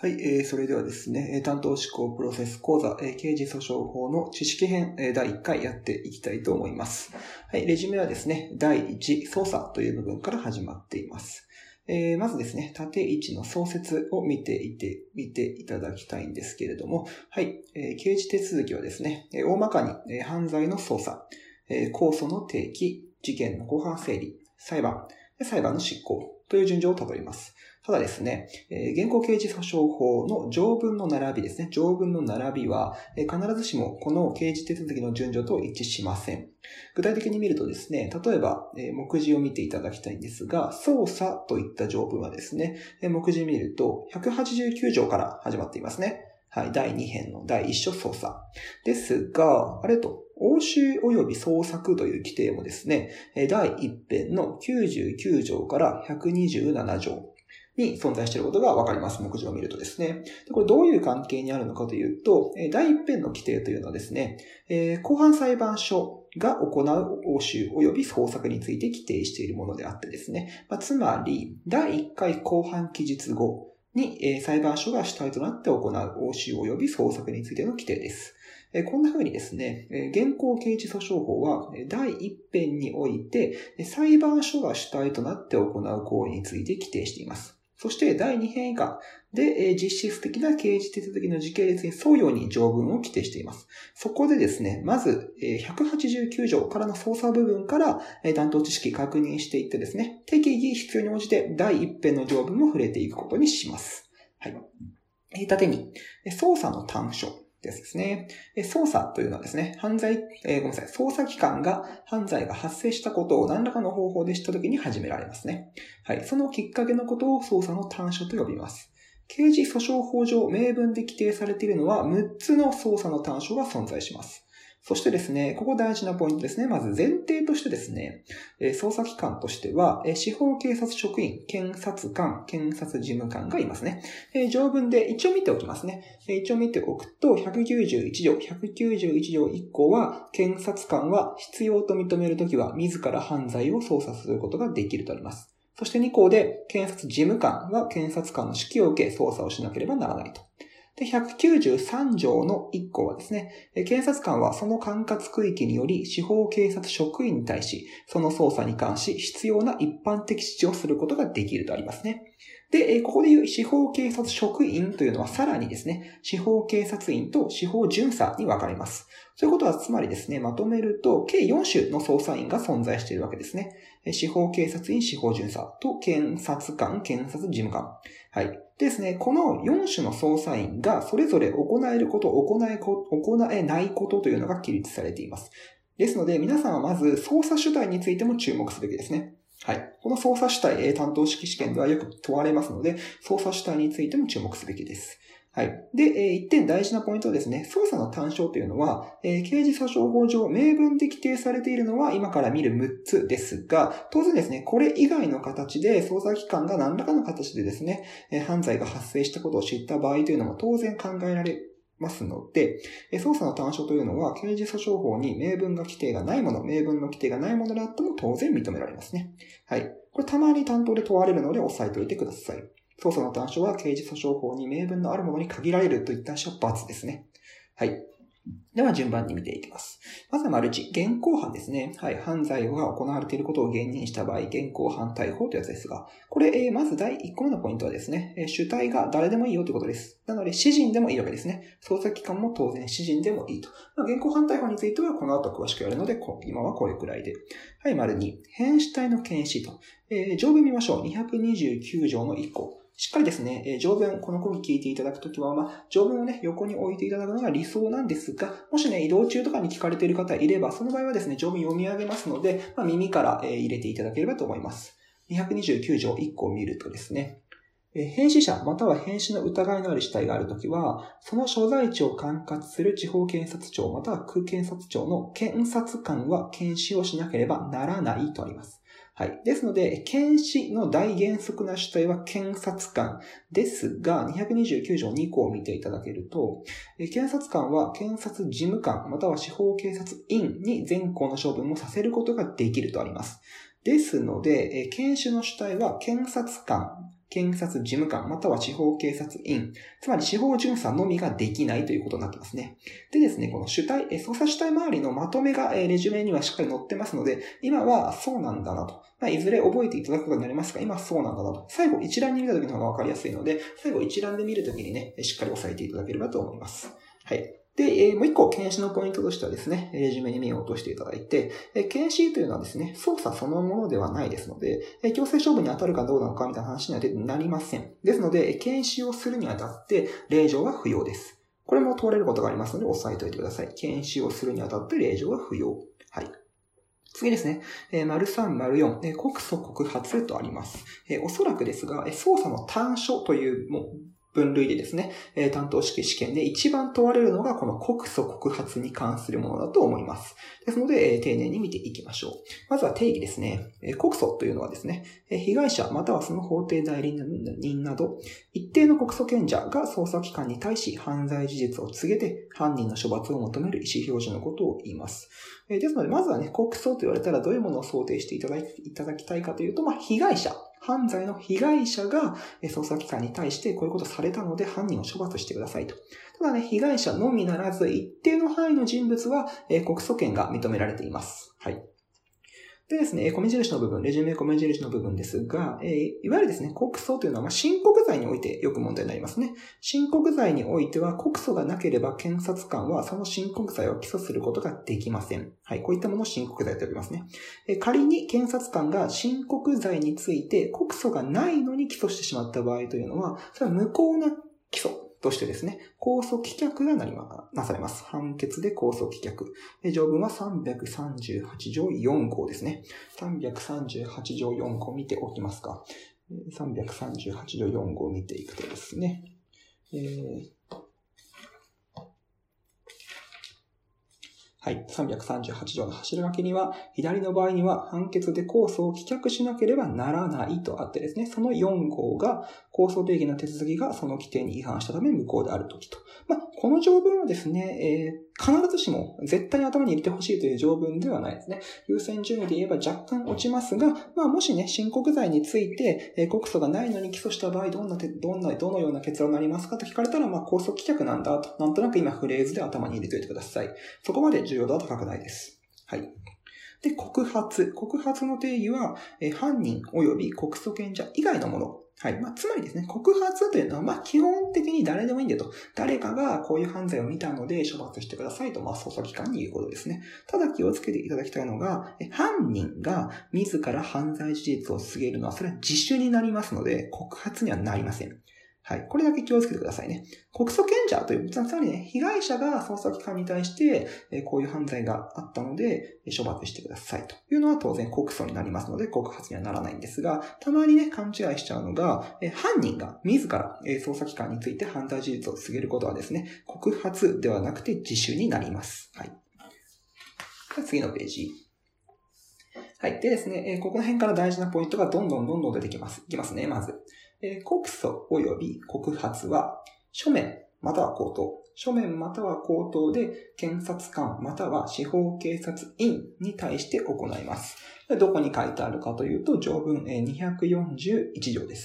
はい、それではですね、担当思考プロセス講座、刑事訴訟法の知識編、第1回やっていきたいと思います。はい、レジュメはですね、第1、捜査という部分から始まっています。まずですね、縦1の創設を見ていただきたいんですけれども、はい、刑事手続きはですね、大まかに、犯罪の捜査、控訴の提起、事件の公判整理、裁判の執行という順序をたどります。ただですね、現行刑事訴訟法の条文の並びですね。条文の並びは、必ずしもこの刑事手続きの順序と一致しません。具体的に見るとですね、例えば、目次を見ていただきたいんですが、捜査といった条文はですね、目次見ると189条から始まっていますね。はい、第2編の第1章捜査。ですが、押収及び捜索という規定もですね、第1編の99条から127条に存在していることがわかります。目次を見るとですね。でこれどういう関係にあるのかというと、第1編の規定というのはですね、公判裁判所が行う押収及び捜索について規定しているものであってですね、つまり、第1回公判期日後に裁判所が主体となって行う押収及び捜索についての規定です。こんな風にですね、現行刑事訴訟法は第1編において裁判所が主体となって行う行為について規定しています。そして第2編以下で実質的な刑事手続きの時系列に沿うように条文を規定しています。そこでですね、まず189条からの捜査部分から担当知識確認していってですね、適宜必要に応じて第1編の条文も触れていくことにします。はい。縦に、捜査の短所ですね。捜査というのはですね、捜査機関が犯罪が発生したことを何らかの方法で知ったときに始められますね。はい。そのきっかけのことを捜査の短所と呼びます。刑事訴訟法上明文で規定されているのは6つの捜査の短所が存在します。そしてですね、ここ大事なポイントですね。まず前提としてですね、捜査機関としては、司法警察職員、検察官、検察事務官がいますね。条文で一応見ておきますね。一応見ておくと、191条1項は、検察官は必要と認めるときは、自ら犯罪を捜査することができるとあります。そして2項で、検察事務官は検察官の指揮を受け、捜査をしなければならないと。で、193条の1項はですね、検察官はその管轄区域により司法警察職員に対し、その捜査に関し必要な一般的指示をすることができるとありますね。で、ここでいう司法警察職員というのはさらにですね、司法警察員と司法巡査に分かれます。ということはつまりですね、まとめると、計4種の捜査員が存在しているわけですね。司法警察員、司法巡査と検察官、検察事務官。はい。ですね、この4種の捜査員がそれぞれ行えること、行えないことというのが記述されています。ですので、皆さんはまず捜査主体についても注目すべきですね。はい。この捜査主体、担当式試験ではよく問われますので、捜査主体についても注目すべきです。はい。で、一点大事なポイントはですね、捜査の単焦というのは、刑事訴訟法上明文で規定されているのは今から見る6つですが、当然ですね、これ以外の形で捜査機関が何らかの形でですね、犯罪が発生したことを知った場合というのも当然考えられますので、捜査の単焦というのは刑事訴訟法に明文の規定がないものであっても当然認められますね。はい。これたまに担当で問われるので押さえておいてください。捜査の短所は刑事訴訟法に明文のあるものに限られるといった話は×ですね。はい。では順番に見ていきます。まずは丸1、現行犯ですね。はい。犯罪が行われていることを言認した場合、現行犯逮捕というやつですが、これ、まず第1個目のポイントはですね、主体が誰でもいいよということです。なので、私人でもいいわけですね。捜査機関も当然私人でもいいと。現行犯逮捕についてはこの後詳しくやるので、今はこれくらいで。はい、丸2、変死体の検視と。条文見ましょう。229条の1項。しっかりですね、条文、この講義聞いていただくときは、条文をね、横に置いていただくのが理想なんですが、もしね、移動中とかに聞かれている方いれば、その場合はですね、条文読み上げますので、耳から入れていただければと思います。229条1項を見るとですね、変死者または変死の疑いのある死体があるときは、その所在地を管轄する地方検察庁または区検察庁の検察官は検視をしなければならないとあります。はい。ですので、検視の大原則な主体は検察官ですが、229条2項を見ていただけると、検察官は検察事務官または司法警察員に全項の処分をさせることができるとあります。ですので、検視の主体は検察官検察事務官、または司法警察員、つまり司法巡査のみができないということになってますね。でですね、この捜査主体周りのまとめがレジュメにはしっかり載ってますので、今はそうなんだなと。いずれ覚えていただくことになりますが、今はそうなんだなと。最後一覧に見た時の方がわかりやすいので、最後一覧で見るときにね、しっかり押さえていただければと思います。はい。で、もう一個、検視のポイントとしてはですね、レジュメに目を落としていただいて、検視というのはですね、捜査そのものではないですので、強制処分に当たるかどうなのかみたいな話にはなりません。ですので、検視をするにあたって、令状は不要です。これも問われることがありますので、押さえておいてください。検視をするにあたって令状は不要。はい。次ですね。③、�4、告訴告発とあります。おそらくですが、捜査の短所という分類でですね、担当試験で一番問われるのがこの告訴告発に関するものだと思います。ですので、丁寧に見ていきましょう。まずは定義ですね。告訴というのはですね、被害者またはその法定代理人など、一定の告訴権者が捜査機関に対し犯罪事実を告げて犯人の処罰を求める意思表示のことを言います。ですので、まずはね、告訴と言われたらどういうものを想定していただきたいかというと、被害者。犯罪の被害者が捜査機関に対してこういうことされたので犯人を処罰してくださいと。ただね、被害者のみならず一定の範囲の人物は告訴権が認められています。はい。でですね、米印の部分、レジュメ米印の部分ですが、いわゆるですね、告訴というのは、申告罪においてよく問題になりますね。申告罪においては、告訴がなければ検察官はその申告罪を起訴することができません。はい、こういったものを申告罪と呼びますね。仮に検察官が申告罪について告訴がないのに起訴してしまった場合というのは、それは無効な起訴としてですね、控訴棄却がなされます。判決で控訴棄却。条文は338条4項ですね。338条4項見ておきますか。338条4項見ていくとですね。はい。338条の柱書きには、左の場合には判決で控訴を棄却しなければならないとあってですね、その4項が、控訴定義の手続きがその規定に違反したため無効であるときと。この条文はですね、必ずしも絶対に頭に入れてほしいという条文ではないですね。優先順位で言えば若干落ちますが、もしね、申告罪について、告訴がないのに起訴した場合、どのような結論になりますかと聞かれたら、控訴棄却なんだと、なんとなく今フレーズで頭に入れておいてください。そこまで重要度は高くないです。はい。で、告発の定義は、犯人及び告訴権者以外のもの。はい。つまりですね、告発というのは、基本的に誰でもいいんだよと。誰かがこういう犯罪を見たので処罰してくださいと、捜査機関に言うことですね。ただ気をつけていただきたいのが、犯人が自ら犯罪事実を告げるのは、それは自首になりますので、告発にはなりません。はい。これだけ気をつけてくださいね。告訴権者という、つまりね、被害者が捜査機関に対して、こういう犯罪があったので、処罰してくださいというのは当然告訴になりますので、告発にはならないんですが、たまにね、勘違いしちゃうのが、犯人が自ら捜査機関について犯罪事実を告げることはですね、告発ではなくて自首になります。はい。次のページ。はい。でですね、ここの辺から大事なポイントがどんどん出てきます。いきますね、まず。告訴及び告発は、書面または口頭。書面または口頭で検察官または司法警察員に対して行います。どこに書いてあるかというと、条文241条です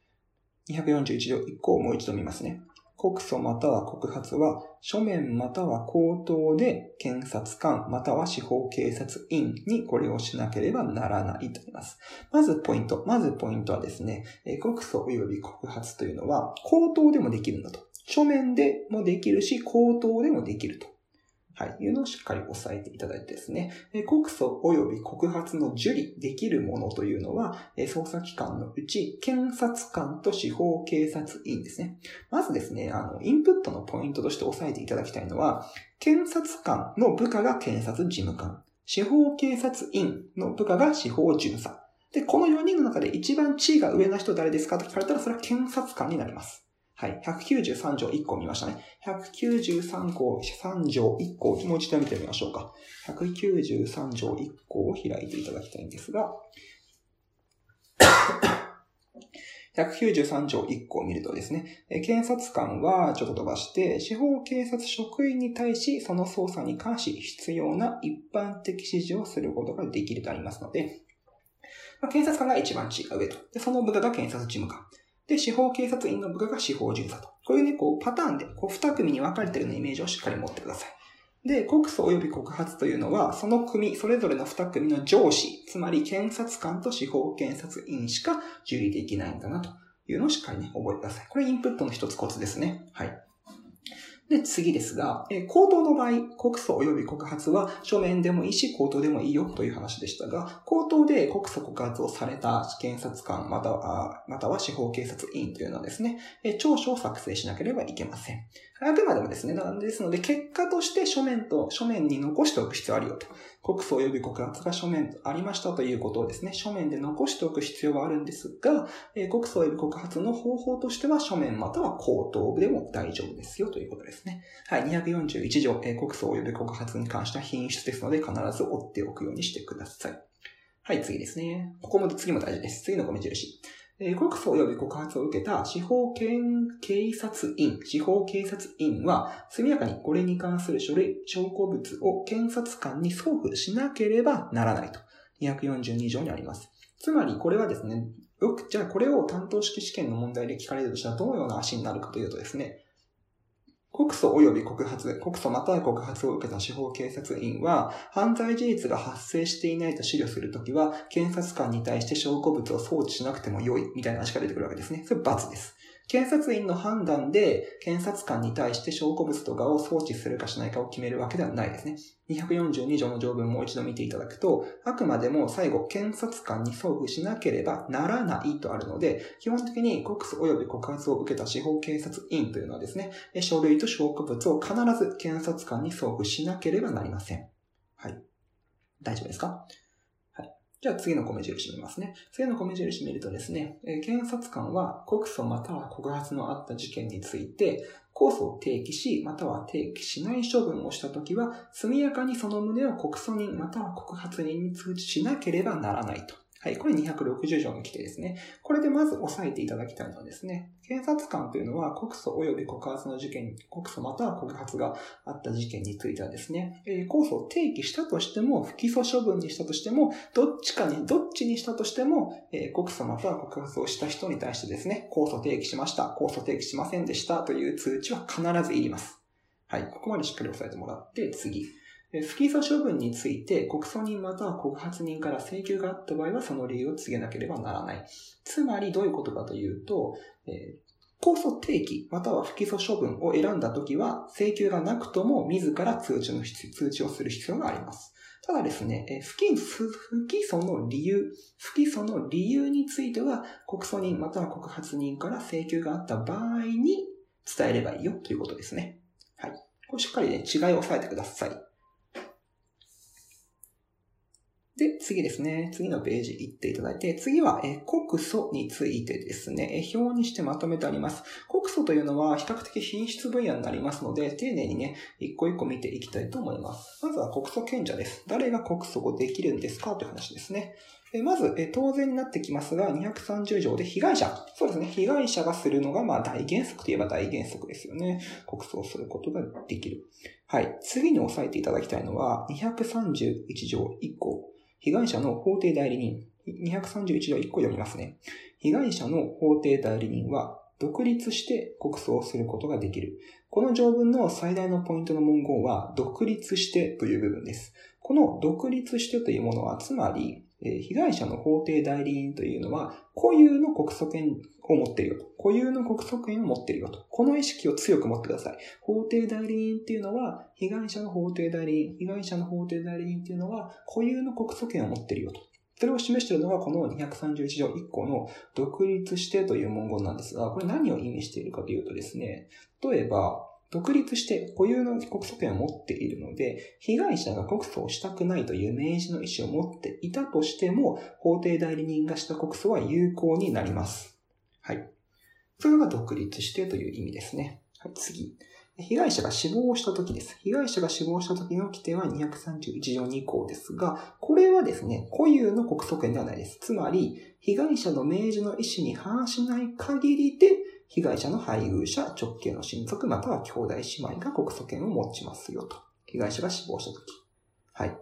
。241条1項をもう一度見ますね。告訴または告発は、書面または口頭で検察官または司法警察員にこれをしなければならないと言います。まずポイントはですね、告訴及び告発というのは口頭でもできるんだと。書面でもできるし、口頭でもできると。はい。いうのをしっかり押さえていただいてですね。告訴及び告発の受理できるものというのは、捜査機関のうち、検察官と司法警察員ですね。まずですね、インプットのポイントとして押さえていただきたいのは、検察官の部下が検察事務官、司法警察員の部下が司法巡査。で、この4人の中で一番地位が上な人誰ですかと聞かれたら、それは検察官になります。はい。193条1項見ましたね。193条1項、もう一度見てみましょうか。193条1項を開いていただきたいんですが、193条1項を見るとですね、検察官はちょっと飛ばして、司法警察職員に対し、その捜査に関し必要な一般的指示をすることができるとありますので、検察官が一番地位が上と。で、その部下が検察事務官。 で、司法警察員の部下が司法巡査と。こういうね、パターンで、2組に分かれているようなイメージをしっかり持ってください。で、告訴及び告発というのは、その組、それぞれの2組の上司、つまり検察官と司法検察員しか受理できないんだなというのをしっかりね、覚えてください。これインプットの一つコツですね。はい。で、次ですが、口頭の場合、告訴及び告発は書面でもいいし、口頭でもいいよという話でしたが、口頭で告訴告発をされた検察官または司法警察員というのはですね、調書を作成しなければいけません。あくまでもですね、ですので、結果として書面に残しておく必要あるよと。告訴及び告発が書面ありましたということをですね、書面で残しておく必要はあるんですが、告訴及び告発の方法としては書面または口頭でも大丈夫ですよということですね。はい、241条、告訴及び告発に関しては品質ですので必ず追っておくようにしてください。はい、次ですね。次も大事です。次の米印。告訴及び告発を受けた司法警察員は、速やかにこれに関する書類、証拠物を検察官に送付しなければならないと。242条にあります。つまり、これはですね、じゃあこれを担当式試験の問題で聞かれるとしたらどのような足になるかというとですね、告訴及び告訴または告発を受けた司法警察員は、犯罪事実が発生していないと思慮するときは、検察官に対して証拠物を送致しなくても良い、みたいな話が出てくるわけですね。それ×です。検察員の判断で、検察官に対して証拠物とかを送致するかしないかを決めるわけではないですね。242条の条文をもう一度見ていただくと、あくまでも最後、検察官に送付しなければならないとあるので、基本的に告訴及び告発を受けた司法警察員というのはですね、書類と証拠物を必ず検察官に送付しなければなりません。はい。大丈夫ですか？はい。じゃあ次の米印見ますね。次の米印見るとですね、検察官は告訴または告発のあった事件について、控訴を提起し、または提起しない処分をしたときは、速やかにその旨を告訴人または告発人に通知しなければならないと。はい、これ260条の規定ですね。これでまず押さえていただきたいのはですね、検察官というのは告訴及び告発の事件、告訴または告発があった事件についてはですね、控訴を提起したとしても、不起訴処分にしたとしても、どっちにしたとしても、告訴または告発をした人に対してですね、控訴提起しました、控訴提起しませんでしたという通知は必ずいります。はい、ここまでしっかり押さえてもらって、次。不起訴処分について告訴人または告発人から請求があった場合はその理由を告げなければならない。つまりどういうことかというと、控訴提起または不起訴処分を選んだときは請求がなくとも自ら通知をする必要があります。ただですね、不起訴の理由については告訴人または告発人から請求があった場合に伝えればいいよということですね。はい。これしっかりね、違いを押さえてください。で、次ですね。次のページ行っていただいて、次は告訴についてですね、表にしてまとめてあります。告訴というのは比較的品質分野になりますので、丁寧にね、一個一個見ていきたいと思います。まずは告訴権者です。誰が告訴をできるんですかという話ですね。まず、当然になってきますが、230条で被害者。そうですね。被害者がするのが、大原則といえば大原則ですよね。告訴をすることができる。はい。次に押さえていただきたいのは、231条1項。被害者の法定代理人。231条1個読みますね。被害者の法定代理人は独立して告訴をすることができる。この条文の最大のポイントの文言は独立してという部分です。この独立してというものはつまり被害者の法定代理人というのは固有の告訴権を持っているよと。固有の告訴権を持っているよと。この意識を強く持ってください。法定代理人っていうのは被害者の法定代理人っていうのは固有の告訴権を持っているよと。それを示しているのがこの231条1項の独立してという文言なんですが、これ何を意味しているかというとですね、例えば独立して固有の告訴権を持っているので、被害者が告訴をしたくないという明示の意思を持っていたとしても、法定代理人がした告訴は有効になります。はい。それが独立してという意味ですね。はい、次。被害者が死亡したときです。被害者が死亡したときの規定は231条2項ですが、これはですね、固有の告訴権ではないです。つまり、被害者の明示の意思に反しない限りで、被害者の配偶者、直系の親族、または兄弟姉妹が告訴権を持ちますよと。被害者が死亡したとき。はい。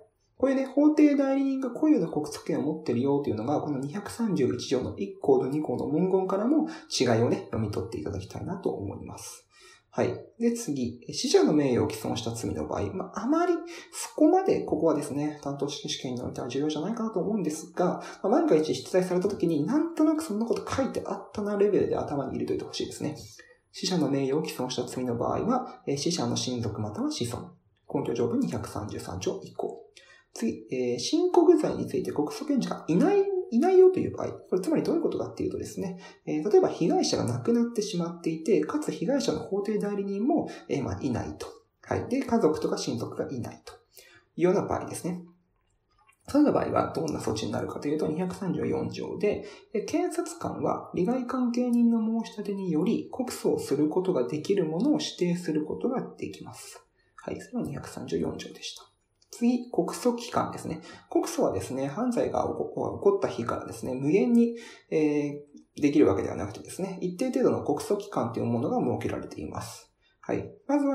こういうね、法定代理人が固有の告訴権を持っているよというのが、この231条の1項と2項の文言からも違いをね、読み取っていただきたいなと思います。はい。で、次、死者の名誉を毀損した罪の場合、あまりそこまでここはですね、担当試験においては重要じゃないかなと思うんですが、万が一出題された時になんとなくそんなこと書いてあったなレベルで頭に入れておいてほしいですね。死者の名誉を毀損した罪の場合は、死者の親族または子孫。根拠条文233条1項。次、申告罪について告訴権者がいないよという場合、これつまりどういうことかっていうとですね、例えば被害者が亡くなってしまっていて、かつ被害者の法定代理人も、いないと。はい。で、家族とか親族がいないというような場合ですね。その場合はどんな措置になるかというと、234条で、検察官は利害関係人の申し立てにより告訴をすることができるものを指定することができます。はい。それは234条でした。次、告訴期間ですね。告訴はですね、犯罪が起こった日からですね、無限に、できるわけではなくてですね、一定程度の告訴期間というものが設けられています。はい。まずは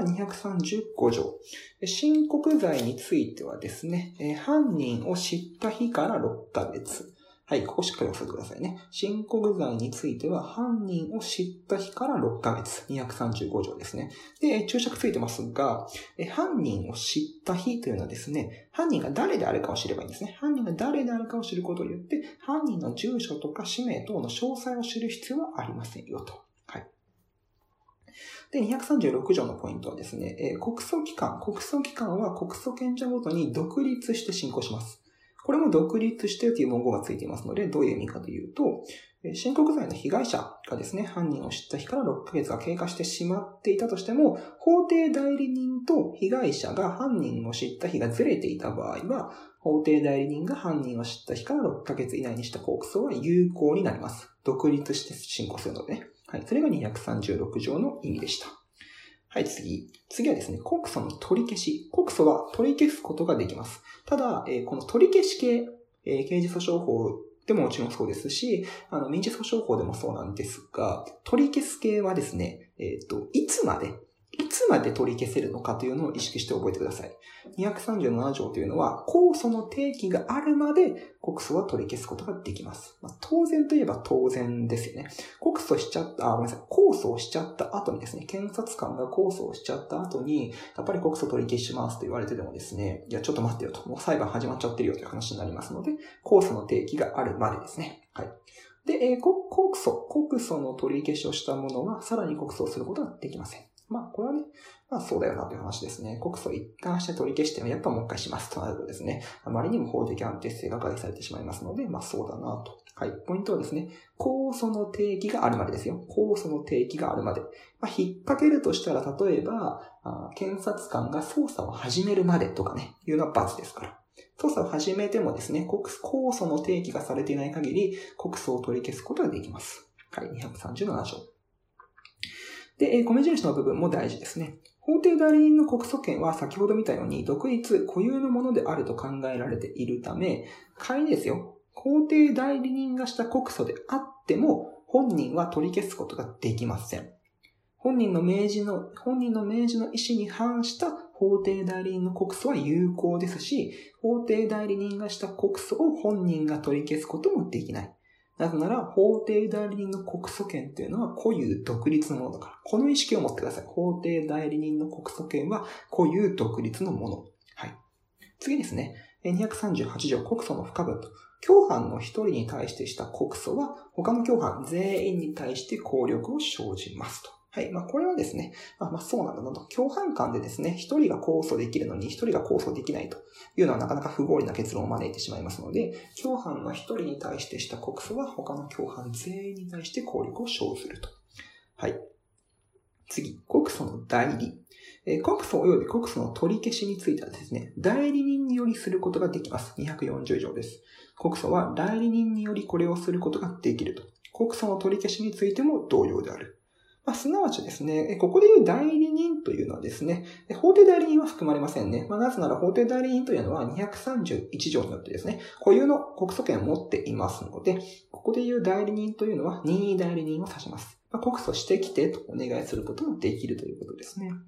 235条。申告罪についてはですね、犯人を知った日から6ヶ月。はい、ここしっかり押さえてくださいね。申告罪については、犯人を知った日から6ヶ月。235条ですね。で、注釈ついてますが、犯人を知った日というのはですね、犯人が誰であるかを知ればいいんですね。犯人が誰であるかを知ることによって、犯人の住所とか氏名等の詳細を知る必要はありませんよと。はい。で、236条のポイントはですね、告訴期間は告訴権者ごとに独立して進行します。これも独立してという文言がついていますので、どういう意味かというと、申告罪の被害者がですね、犯人を知った日から6ヶ月が経過してしまっていたとしても、法定代理人と被害者が犯人を知った日がずれていた場合は、法定代理人が犯人を知った日から6ヶ月以内にした告訴は有効になります。独立して進行するのでね。はい。それが236条の意味でした。はい、次はですね、告訴の取り消し。告訴は取り消すことができます。ただ、この取り消し系、刑事訴訟法でももちろんそうですし、民事訴訟法でもそうなんですが、取り消す系はですね、いつまで取り消せるのかというのを意識して覚えてください。237条というのは、控訴の提起があるまで告訴は取り消すことができます。当然といえば当然ですよね。控訴をしちゃった後にですね、検察官が控訴をしちゃった後に、やっぱり告訴取り消しますと言われてでもですね、いやちょっと待ってよと、もう裁判始まっちゃってるよという話になりますので、控訴の提起があるまでですね。はい。で、告訴の取り消しをしたものは、さらに告訴をすることができません。これはね、そうだよなという話ですね。告訴一貫して取り消しても、やっぱもう一回しますとなるとですね、あまりにも法的安定性が害されてしまいますので、そうだなと。はい。ポイントはですね、控訴の提起があるまでですよ。控訴の提起があるまで。引っ掛けるとしたら、例えば、検察官が捜査を始めるまでとかね、いうのは罰ですから。捜査を始めてもですね、控訴の提起がされていない限り、告訴を取り消すことができます。はい、237条。で、米印の部分も大事ですね。法定代理人の告訴権は先ほど見たように独立固有のものであると考えられているため、仮にですよ、法定代理人がした告訴であっても、本人は取り消すことができません。本人の明示の意思に反した法定代理人の告訴は有効ですし、法定代理人がした告訴を本人が取り消すこともできない。なぜなら、法定代理人の告訴権というのは固有独立のものだから。この意識を持ってください。法定代理人の告訴権は固有独立のもの。はい。次ですね。238条告訴の不可分と。共犯の一人に対してした告訴は、他の共犯全員に対して効力を生じますと。はい。これはですね、そうなんだなと。共犯間でですね、一人が控訴できるのに一人が控訴できないというのはなかなか不合理な結論を招いてしまいますので、共犯の一人に対してした告訴は他の共犯全員に対して効力を生ずると。はい。次、告訴の代理。告訴及び告訴の取り消しについてはですね、代理人によりすることができます。240条です。告訴は代理人によりこれをすることができると。告訴の取り消しについても同様である。すなわちですね、ここでいう代理人というのはですね、法定代理人は含まれませんね。なぜなら法定代理人というのは231条によってですね、固有の告訴権を持っていますので、ここでいう代理人というのは任意代理人を指します。告訴してきてとお願いすることもできるということですね。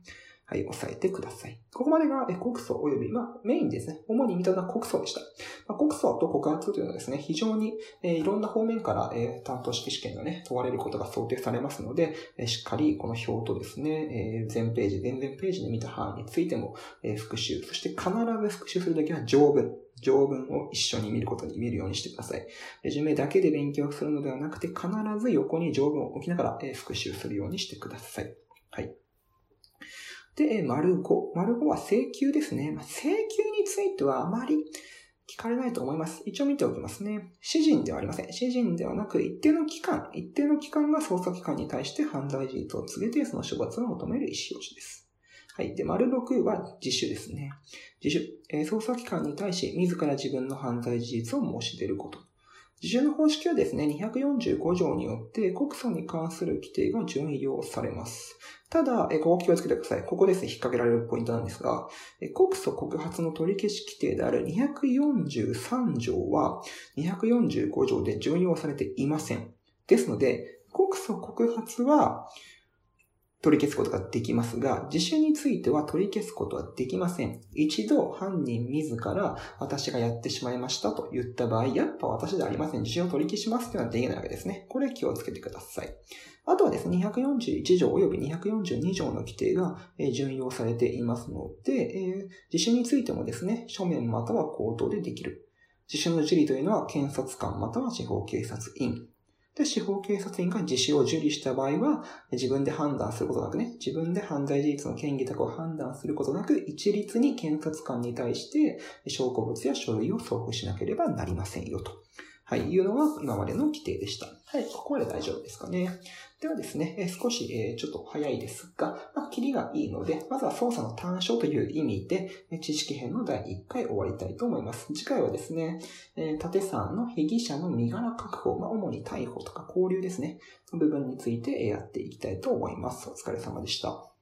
はい、押さえてください。ここまでが告訴及び、メインですね。主に見たのは告訴でした。告訴と告発というのはですね、非常にいろんな方面から担当式試験がね、問われることが想定されますので、しっかりこの表とですね、前々ページで見た範囲についても復習、そして必ず復習するときは条文を一緒に見るようにしてください。レジュメだけで勉強するのではなくて、必ず横に条文を置きながら復習するようにしてください。はい。で、丸5は請求ですね。請求についてはあまり聞かれないと思います。一応見ておきますね。私人ではありません。私人ではなく、一定の期間が捜査機関に対して犯罪事実を告げて、その処罰を求める意思表示です。はい。で、丸6は自首ですね。自首。捜査機関に対し、自ら自分の犯罪事実を申し出ること。自首の方式はですね、245条によって告訴に関する規定が準用されます。ただ、ここ気をつけてください。ここですね、引っ掛けられるポイントなんですが、告訴告発の取り消し規定である243条は245条で準用されていません。ですので、告訴告発は取り消すことができますが、自首については取り消すことはできません。一度犯人自ら私がやってしまいましたと言った場合、やっぱ私ではありません。自首を取り消しますというのはできないわけですね。これ気をつけてください。あとはですね、241条及び242条の規定が準用されていますので、自首についてもですね、書面または口頭でできる。自首の受理というのは検察官または司法警察員。で、司法警察員が自首を受理した場合は、自分で判断することなくね、自分で犯罪事実の嫌疑とかを判断することなく、一律に検察官に対して証拠物や書類を送付しなければなりませんよと。はい、いうのが今までの規定でした。はい、ここまで大丈夫ですかね。ではですね、少しちょっと早いですが、切りがいいので、まずは捜査の単焦という意味で、知識編の第1回終わりたいと思います。次回はですね、縦3の被疑者の身柄確保、主に逮捕とか拘留ですね、の部分についてやっていきたいと思います。お疲れ様でした。